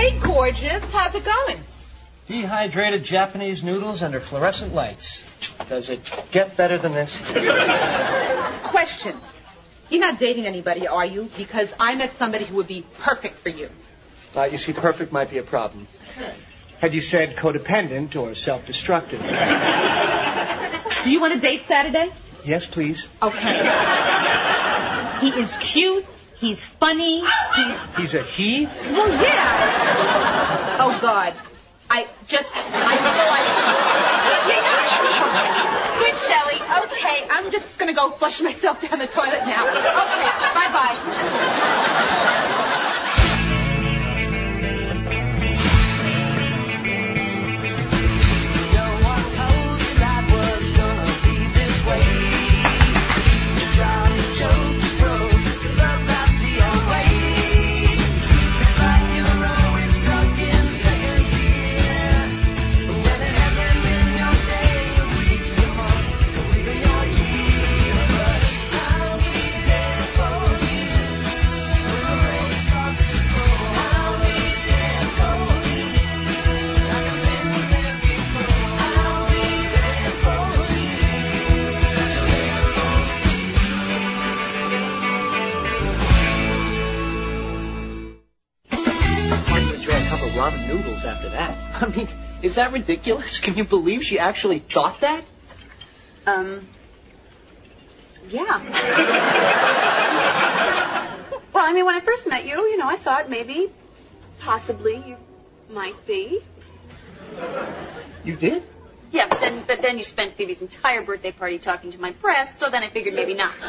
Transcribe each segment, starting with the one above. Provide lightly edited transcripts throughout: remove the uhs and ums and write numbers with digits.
Hey, gorgeous. How's it going? Dehydrated Japanese noodles under fluorescent lights. Does it get better than this? Question. You're not dating anybody, are you? Because I met somebody who would be perfect for you. You see, perfect might be a problem. Had you said codependent or self-destructive? Do you want to date Saturday? Yes, please. Okay. He is cute. He's funny. He's a he? Well, yeah. Oh, God. Good, Shelley. Okay, I'm just going to go flush myself down the toilet now. Okay, bye-bye. Ramen noodles after that. I mean, is that ridiculous? Can you believe she actually thought that? Yeah. Well, I mean, when I first met you, I thought maybe, possibly, you might be. You did? Yeah, but then you spent Phoebe's entire birthday party talking to my press, so then I figured maybe not.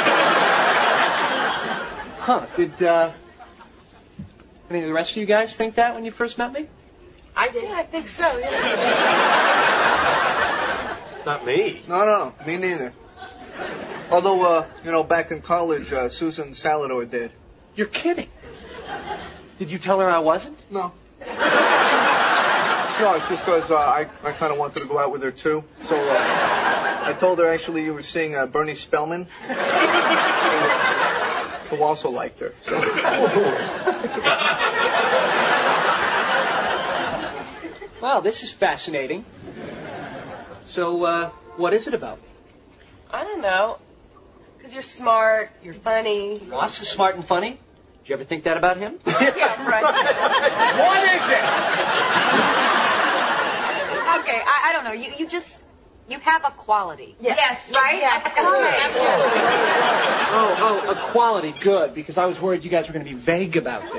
Huh, did, any of the rest of you guys think that when you first met me? I did. Yeah, I think so, yeah. Not me. No, me neither. Although, back in college, Susan Salador did. You're kidding. Did you tell her I wasn't? No. No, it's just because I kind of wanted to go out with her, too. So I told her, actually, you were seeing Bernie Spellman. Who also liked her. So. Wow, this is fascinating. So, what is it about me? I don't know. Because you're smart, you're funny. Ross is smart and funny? Did you ever think that about him? Yeah, right. What is it? Okay, I don't know. You have a quality. Yes. Right? Yeah. Oh, a quality. Good, because I was worried you guys were going to be vague about this.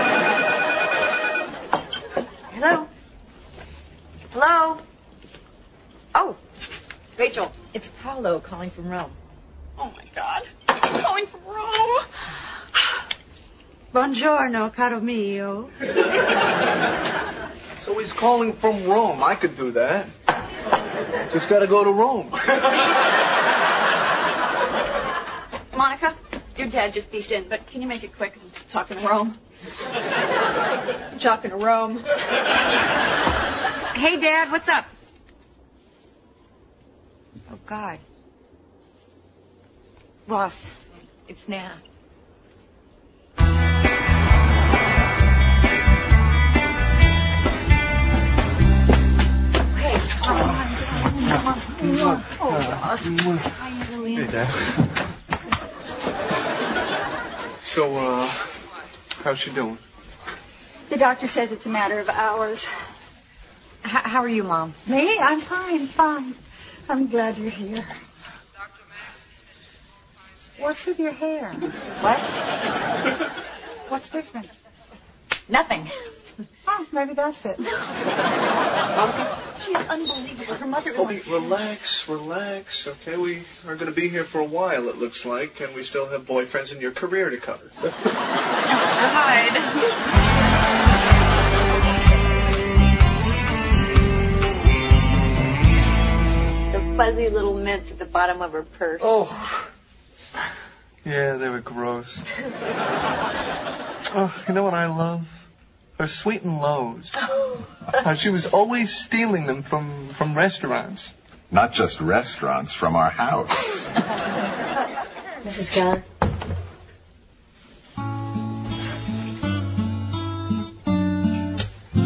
Hello? Hello? Oh, Rachel. It's Paolo calling from Rome. Oh, my God. Calling from Rome. Buongiorno, caro mio. So he's calling from Rome. I could do that. Just got to go to Rome. Monica, your dad just beeped in, but can you make it quick? 'Cause I'm talking to Rome. I'm talking to Rome. Hey, Dad, what's up? Oh, God. Ross, it's Nana. Hey, Dad. So, how's she doing? The doctor says it's a matter of hours. How are you, Mom? Me? I'm fine. I'm glad you're here. What's with your hair? What? What's different? Nothing. Oh, maybe that's it. She's unbelievable. Her mother is like... Relax. Okay, we are going to be here for a while, it looks like, and we still have boyfriends and your career to cover. God. The fuzzy little mints at the bottom of her purse. Oh. Yeah, they were gross. Oh, you know what I love? Her sweet and lows. How she was always stealing them from restaurants. Not just restaurants, from our house. Mrs. Keller?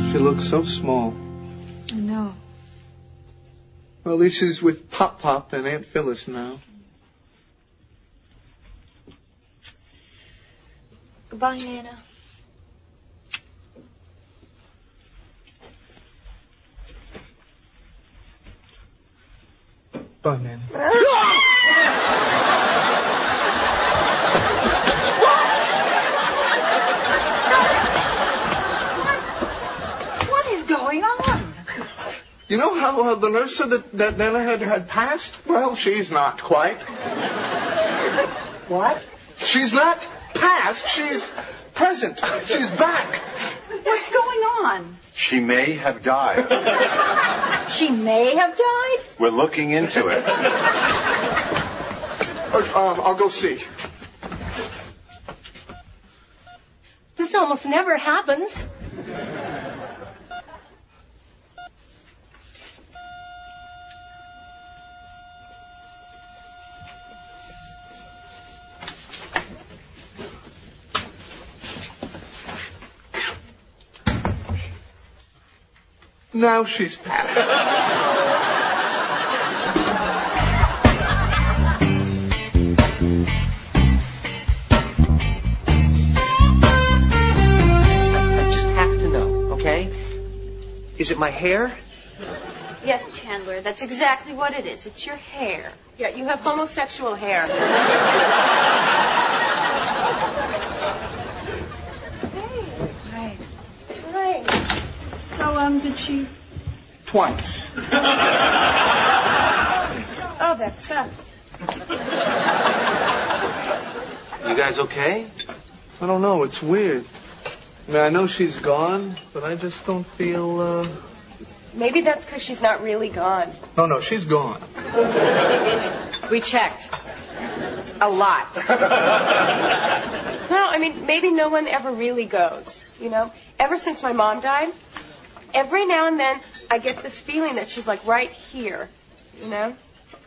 She looks so small. I know. Well, at least she's with Pop Pop and Aunt Phyllis now. Goodbye, Nana. Bye, man. What is going on? You know how the nurse said that Nana had passed? Well, she's not quite. What? She's not past, she's present. She's back. What's going on? She may have died. She may have died? We're looking into it. I'll go see. This almost never happens. Now she's passed. Is it my hair? Yes, Chandler, that's exactly what it is. It's your hair. Yeah, you have homosexual hair. Hi. Right. So, did she... Twice. Oh, that sucks. You guys okay? I don't know, it's weird. I mean, I know she's gone, but I just don't feel, Maybe that's because she's not really gone. No, she's gone. We checked. A lot. No, I mean, maybe no one ever really goes, you know? Ever since my mom died, every now and then I get this feeling that she's like right here, you know?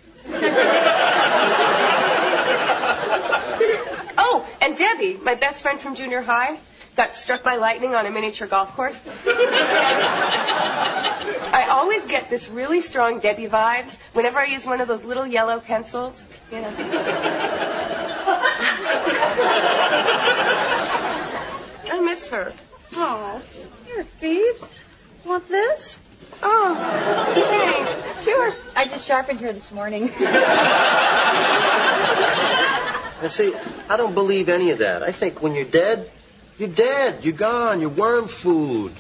Oh, and Debbie, my best friend from junior high, got struck by lightning on a miniature golf course. I always get this really strong Debbie vibe whenever I use one of those little yellow pencils, you know. I miss her. Oh, here, Phoebes. Want this? Oh, thanks. Sure. I just sharpened her this morning. Now, see, I don't believe any of that. I think when you're dead, you're dead. You're gone. You're worm food.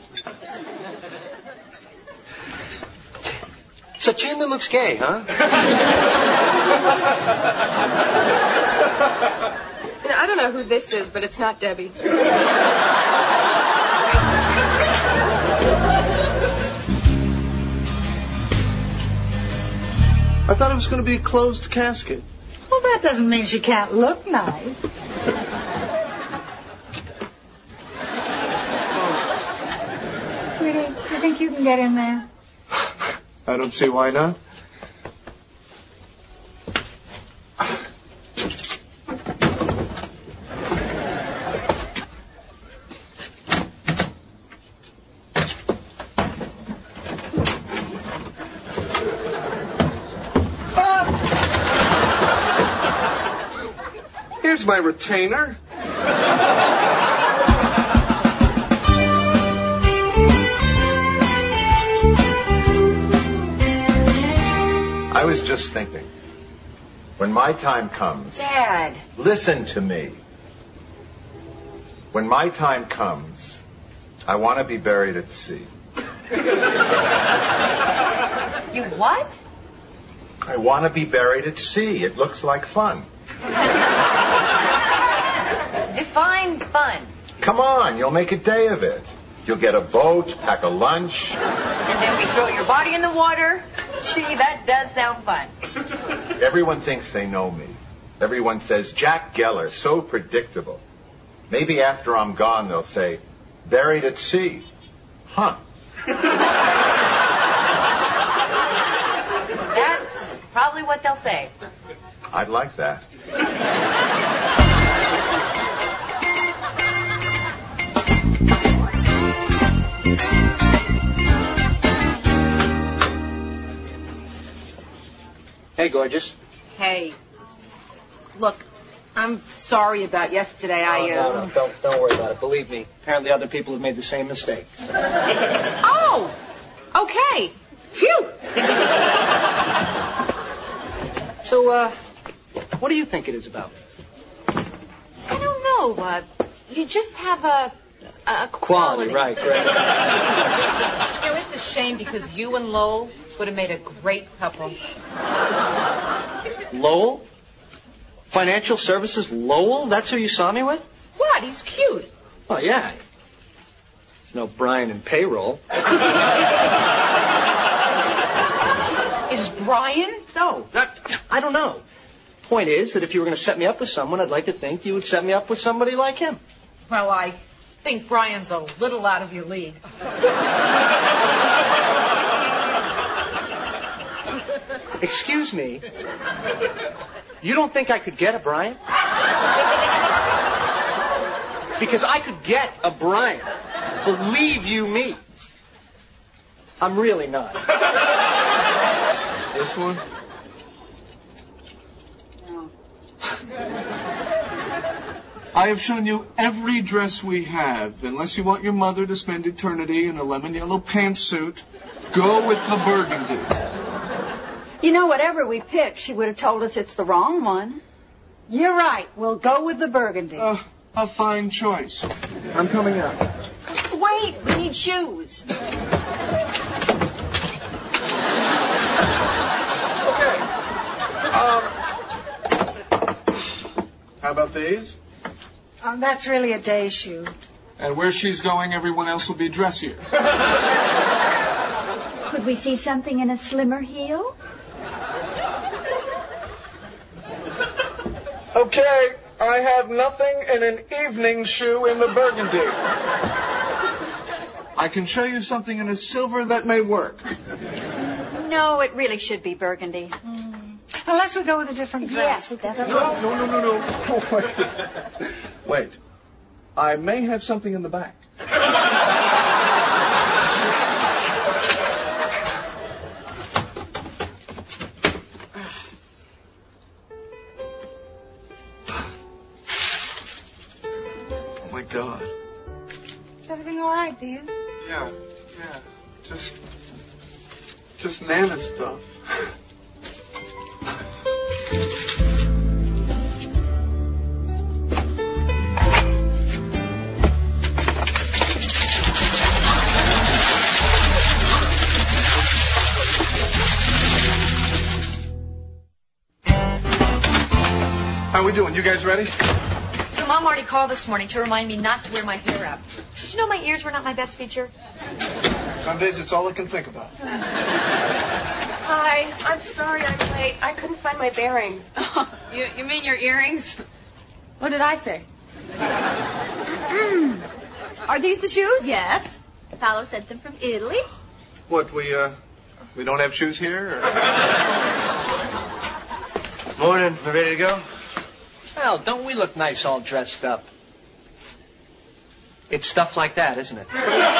So Chandler looks gay, huh? I don't know who this is, but it's not Debbie. I thought it was going to be a closed casket. Well, that doesn't mean she can't look nice. Sweetie, you think you can get in there? I don't see why not. Here's my retainer. I was just thinking, when my time comes... Dad. Listen to me. When my time comes, I want to be buried at sea. You what? I want to be buried at sea. It looks like fun. Define fun. Come on, you'll make a day of it. You'll get a boat, pack a lunch. And then we throw your body in the water. Gee, that does sound fun. Everyone thinks they know me. Everyone says, Jack Geller, so predictable. Maybe after I'm gone, they'll say, buried at sea. Huh. That's probably what they'll say. I'd like that. Hey, gorgeous. Hey. Look, I'm sorry about yesterday. No, don't worry about it. Believe me, apparently other people have made the same mistake. Oh! Okay. Phew! So, what do you think it is about? I don't know. You just have a quality. Right. You know, it's a shame because you and Lowell would have made a great couple. Lowell? Financial Services Lowell? That's who you saw me with? What? He's cute. Oh, yeah. There's no Brian in payroll. Is Brian? No, I don't know. Point is that if you were going to set me up with someone, I'd like to think you would set me up with somebody like him. Well, I think Brian's a little out of your league. Excuse me. You don't think I could get a Brian? Because I could get a Brian. Believe you me. I'm really not. This one? No. I have shown you every dress we have. Unless you want your mother to spend eternity in a lemon yellow pantsuit, go with the burgundy. You know, whatever we pick, she would have told us it's the wrong one. You're right. We'll go with the burgundy. A fine choice. I'm coming out. Wait, we need shoes. How about these? That's really a day shoe. And where she's going, everyone else will be dressier. Could we see something in a slimmer heel? Okay, I have nothing in an evening shoe in the burgundy. I can show you something in a silver that may work. No, it really should be burgundy. Unless we go with a different dress. Yes, that's No. Wait. I may have something in the back. Oh my God. Is everything all right, dear? Yeah. Just Nana stuff. How we doing? You guys ready? So Mom already called this morning to remind me not to wear my hair up. Did you know my ears were not my best feature? Some days it's all I can think about. Hi, I'm sorry I'm late. I couldn't find my bearings. You mean your earrings? What did I say? Are these the shoes? Yes. Paolo sent them from Italy. What, we don't have shoes here? Or? Morning. We ready to go? Well, don't we look nice all dressed up? It's stuff like that, isn't it?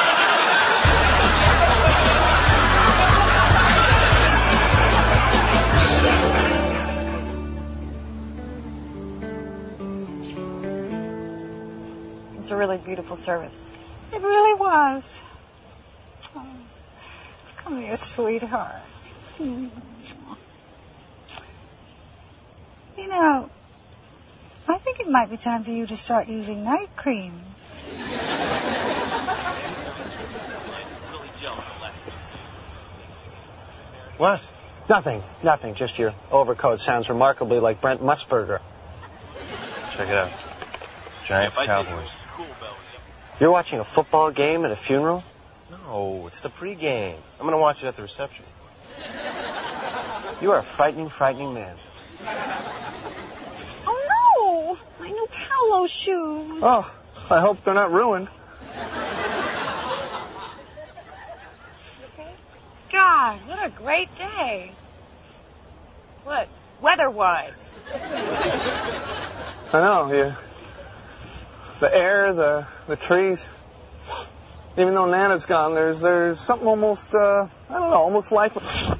It's a really beautiful service. It really was. Oh, come here, sweetheart. You know, I think it might be time for you to start using night cream. What? Nothing. Just your overcoat sounds remarkably like Brent Musburger. Check it out. Giants Cowboys. You're watching a football game at a funeral? No, it's the pregame. I'm going to watch it at the reception. You are a frightening, frightening man. Oh, no! My new Paolo shoes. Oh, I hope they're not ruined. God, what a great day. What, weather-wise? I know, the air, the trees. Even though Nana's gone, there's something almost, I don't know, almost lifeless.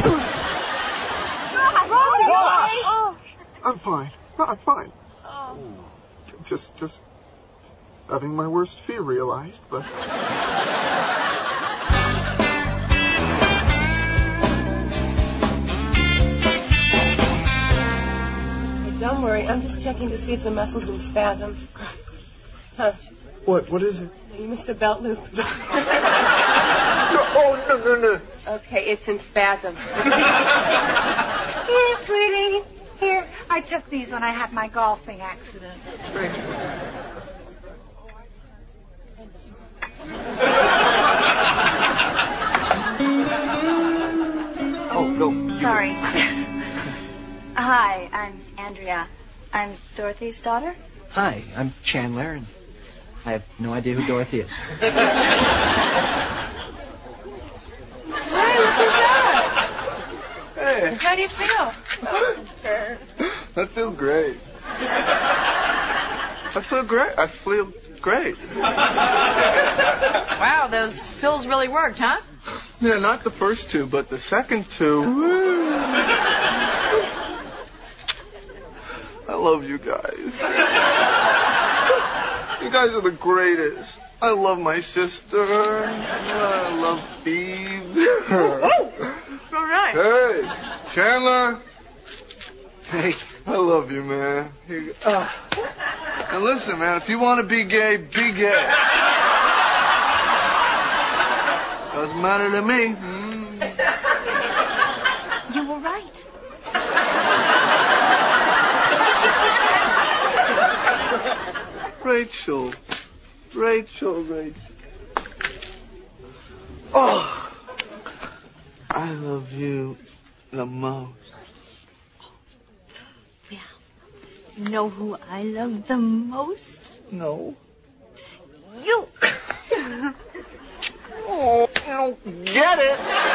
I'm fine. No, I'm fine. Just having my worst fear realized, but... Hey, don't worry. I'm just checking to see if the muscle's in spasm. Huh. What is it? You missed a belt loop. No. Okay, it's in spasm. Here, sweetie. Here, I took these when I had my golfing accident. Oh, go. Sorry. Hi, I'm Andrea. I'm Dorothy's daughter. Hi, I'm Chandler, and I have no idea who Dorothy is. Hey, look at that. Hey. How do you feel? I feel great. I feel great. Wow, those pills really worked, huh? Yeah, not the first two, but the second two. I love you guys. You guys are the greatest. I love my sister. I love Phoebe. All right. Hey, Chandler. Hey, I love you, man. And listen, man, if you want to be gay, be gay. Doesn't matter to me. You were right. Rachel. Oh, I love you the most. Well, you know who I love the most? No. You. Oh, I don't get it.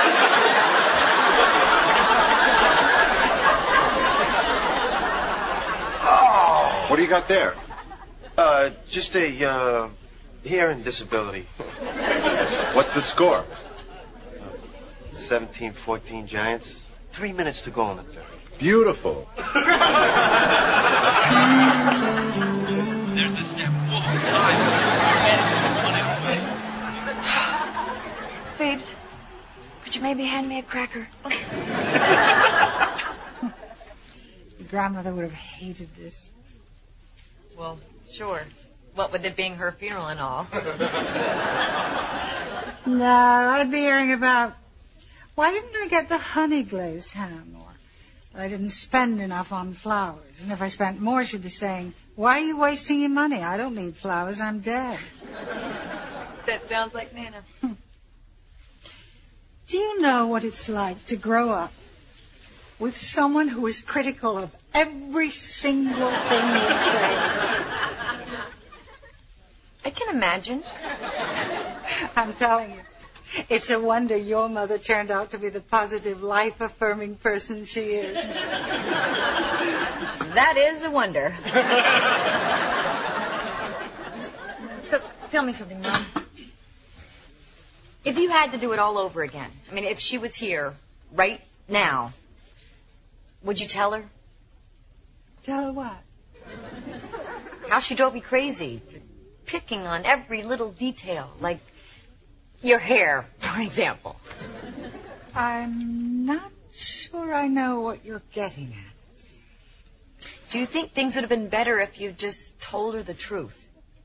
Oh, what do you got there? Just a, hearing disability. What's the score? 17-14 Giants. 3 minutes to go in the third. Beautiful. Babes, could you maybe hand me a cracker? Your grandmother would have hated this. Well, sure. What with it being her funeral and all. No, I'd be hearing about why didn't I get the honey glazed ham, or I didn't spend enough on flowers. And if I spent more, she'd be saying, why are you wasting your money? I don't need flowers. I'm dead. That sounds like Nana. Do you know what it's like to grow up with someone who is critical of every single thing you say? I can imagine. I'm telling you, it's a wonder your mother turned out to be the positive, life-affirming person she is. That is a wonder. So, tell me something, Mom. If you had to do it all over again, I mean, if she was here right now, would you tell her? Tell her what? How she drove you crazy. Picking on every little detail, like your hair, for example. I'm not sure I know what you're getting at. Do you think things would have been better if you just told her the truth?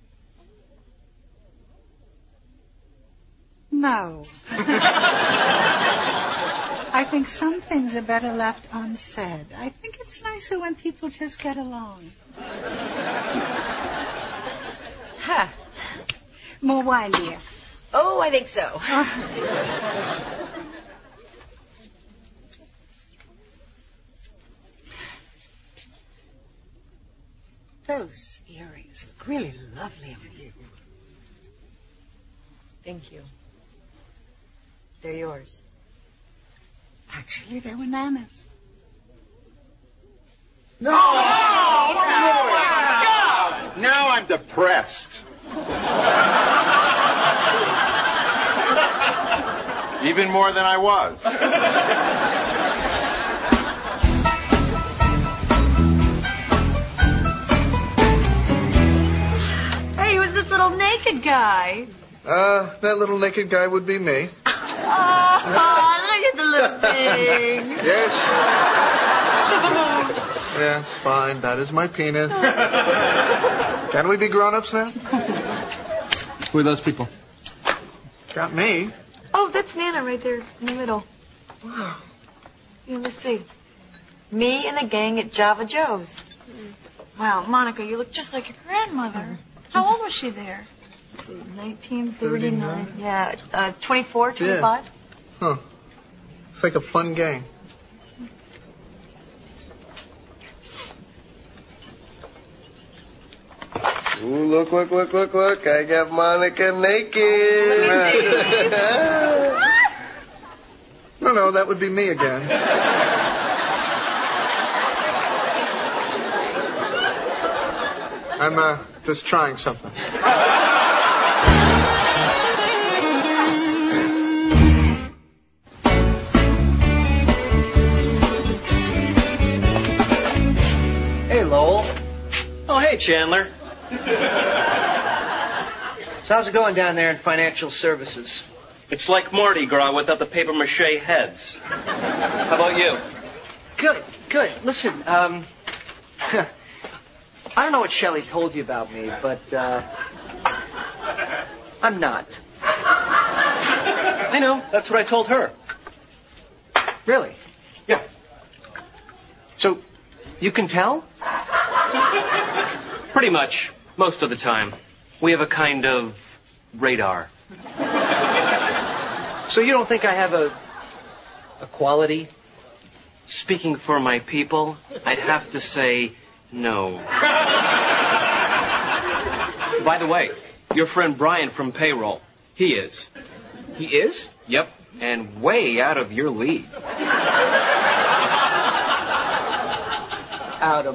No. I think some things are better left unsaid. I think it's nicer when people just get along. Huh. More wine, dear. Oh, I think so. Those earrings look really lovely on you. Thank you. They're yours. Actually, they were Nana's. No! Oh, now I'm depressed. Even more than I was. Hey, who's this little naked guy? That little naked guy would be me. Oh, look at the little thing. Yes. Yes, fine. That is my penis. Can we be grown-ups now? Who are those people? Got me. Oh, that's Nana right there in the middle. Wow. Yeah, let's see. Me and the gang at Java Joe's. Wow, Monica, you look just like your grandmother. How old was she there? 1939. Yeah, 24, 25. Yeah. Huh. It's like a fun game. Ooh, look. I got Monica naked. No, that would be me again. I'm just trying something. Hey, Lowell. Oh, hey, Chandler. So how's it going down there in financial services? It's like Mardi Gras without the papier-mâché heads. How about you? Good. Listen, I don't know what Shelley told you about me, but, I'm not. I know. That's what I told her. Really? Yeah. So, you can tell? Pretty much. Most of the time. We have a kind of radar. So you don't think I have a quality? Speaking for my people, I'd have to say no. By the way, your friend Brian from payroll, he is. He is? Yep, and way out of your league. Out of